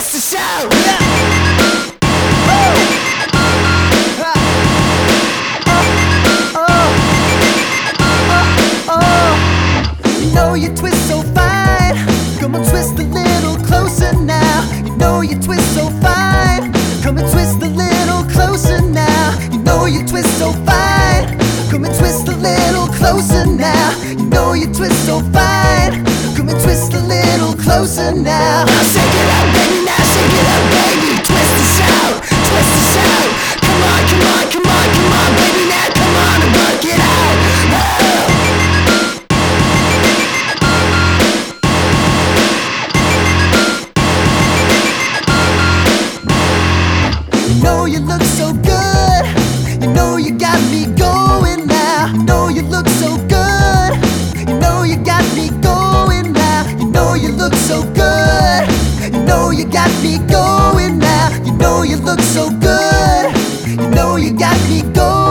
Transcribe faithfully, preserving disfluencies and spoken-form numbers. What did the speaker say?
twist the show. Yeah. You know you twist so fine. Come and twist a little closer now. You know you twist so fine. Come and twist a little closer now. You know you twist so fine. Come and twist a little closer now. You know you twist so fine. Come and twist a little closer now. Now shake it up, baby, now shake it up, baby. Twist the show, twist the show. Come on, come on, come on, come on, baby, now come on and work it out. Oh. You know you look so good. You know you got me going now. You know you look so good. You know you got me going now. You know you look so good. You know you got me going now. You know you look so good. You know you got me going.